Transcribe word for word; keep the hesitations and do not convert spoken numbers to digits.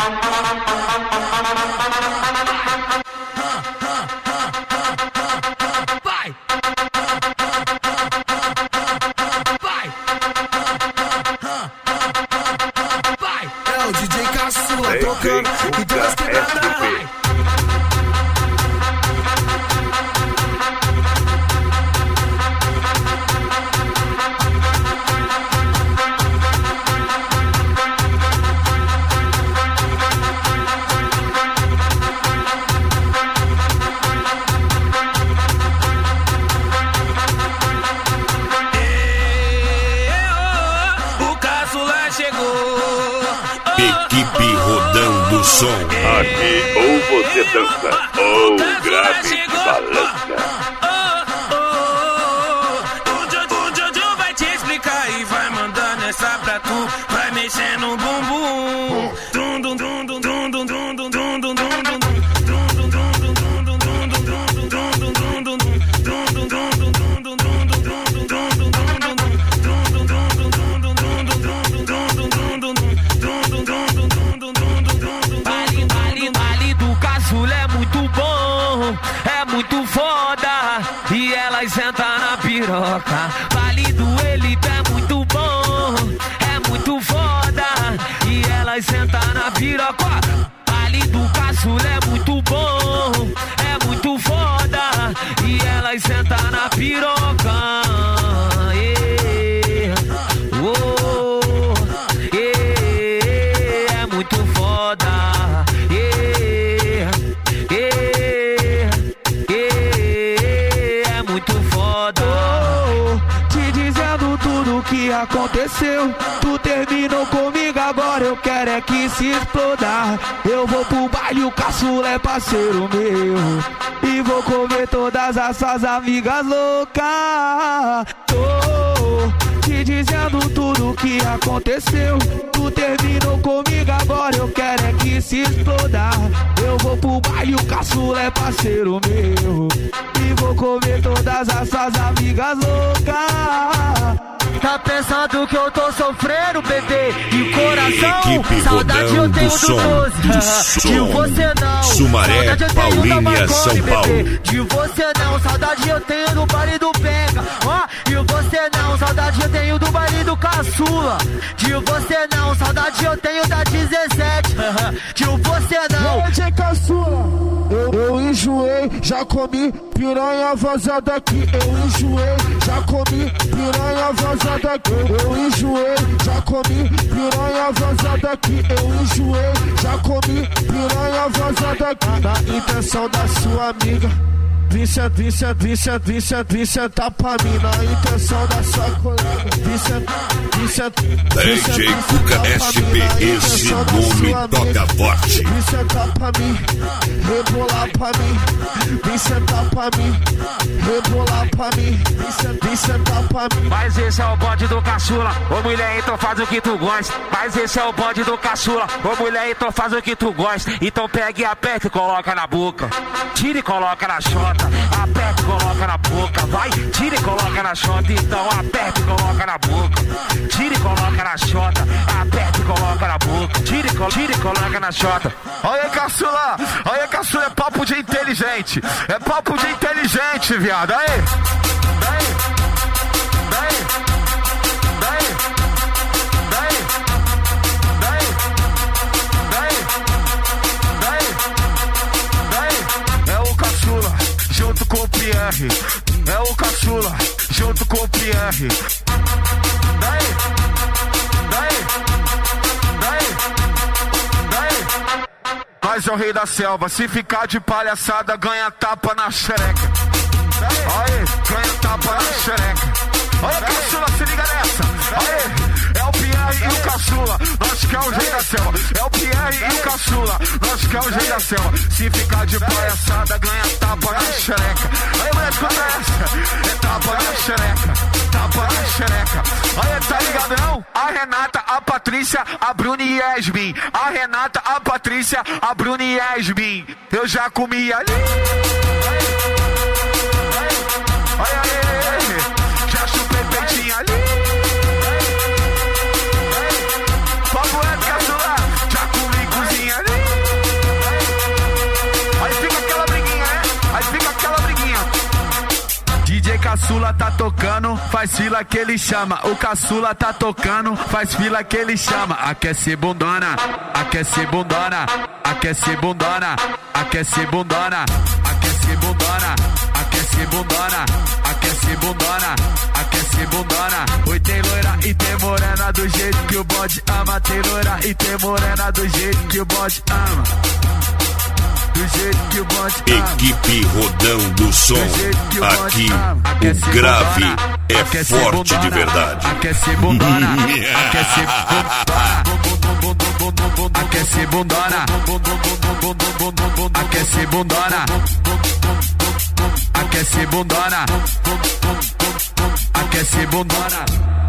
É o D J Caçula tocando e Deus que nada. Equipe rodando o som. Aqui ou você dança, ou grave e balança. O Jojo vai te explicar e vai mandando essa pra tu. Vai mexendo no bumbum. Dum dum dum dum dum dum dum dum dum dum dum. É muito foda e elas sentam na piroca. Vale do Elite é muito bom, é muito foda e elas sentam na piroca. Vale do Caçula é muito bom, é muito foda e elas sentam na piroca. Yeah. Oh, yeah. É muito foda. Que aconteceu, tu terminou comigo, agora eu quero é que se exploda. Eu vou pro baile, o Caçula é parceiro meu e vou comer todas as suas amigas loucas. Tô te dizendo tudo que aconteceu, tu terminou comigo, agora eu quero é que se exploda. Eu vou pro baile, o Caçula é parceiro meu e vou comer todas as suas amigas loucas. Tá pensando que eu tô sofrendo, bebê? De coração, Equipe saudade eu tenho do doze. De você não, Sumaré, saudade eu tenho Paulínia, da Marconi, São bebê. Paulo. De você não, saudade eu tenho do baile do Pega. Ó, de você não, saudade eu tenho do baile do Caçula. De você não, saudade eu tenho da dezessete. De você não. D J Caçula, eu, eu enjoei, já comi piranha vazada aqui. Eu enjoei, já comi piranha vazada aqui. Eu enjoei, já comi piranha vazada aqui. Eu enjoei, já comi piranha vazada aqui. Na intenção da sua amiga, vim sentar, vim sentar, vim sentar, vim sentar, vim sentar pra mim. Na intenção da sua colega, vim sentar, vim sentar. D J Cuca S P, esse nome toca forte. Vim sentar pra mim, rebolar pra mim. Vim sentar pra mim, rebolar pra mim. Vim sentar pra mim. Mas esse é o bonde do Caçula, ô mulher, então faz o que tu gosta. Mas esse é o bonde do Caçula, ô mulher, então faz o que tu gosta. Então pega e aperta e coloca na boca. Tira e coloca na chota, aperta e coloca na boca. Vai, tira e coloca na chota, então aperta e coloca na boca. Tira e coloca na chota, aperta e coloca na boca. Tira e, tira e coloca na chota. Olha, Caçula, olha, Caçula, é papo de inteligente. É papo de inteligente, viado. Aí, daí, daí, daí, daí, daí, daí, daí, daí. É o Caçula junto com o Pierre. É o Caçula junto com o Pierre. Daí, daí, daí, daí. Mas é o rei da selva, se ficar de palhaçada, ganha tapa na xereca. Aí, ganha tapa na xereca. Olha, Caçula, se liga nessa. Aí, é o Pierre e o Caçula, nós que é o rei da selva. É o Pierre e o Caçula, nós que é o rei da selva. Se ficar de palhaçada, ganha tapa na xereca. Aí, mulher, escuta essa. É tapa na xereca, tapa na xereca. Aí, tá ligado não? A Renata, a Patrícia, a Bruna e Yasmin. A Renata, a Patrícia, a Bruna e Yasmin. Eu já comi ali. Olha aí, já chupei peitinho ali. Papo é, Caçula, já comi cozinha caçula tá tocando, faz fila que ele chama. O caçula tá tocando, faz fila que ele chama. Aquece bundona, aquece bundona, aquece bundona, aquece bundona, aquece bundona, aquece bundona, aquece bundona, aquece bundona. Oi, tem loira e tem morena do jeito que o bode ama. Tem loira e tem morena do jeito que o bode ama. Do jeito que o bode ama. Equipe Rodão do Som. Aqui o grave é forte de verdade. Aquece bundona, aquece bundona, aquece bundona, aquece bundona, aquece bundona, aquece bundona.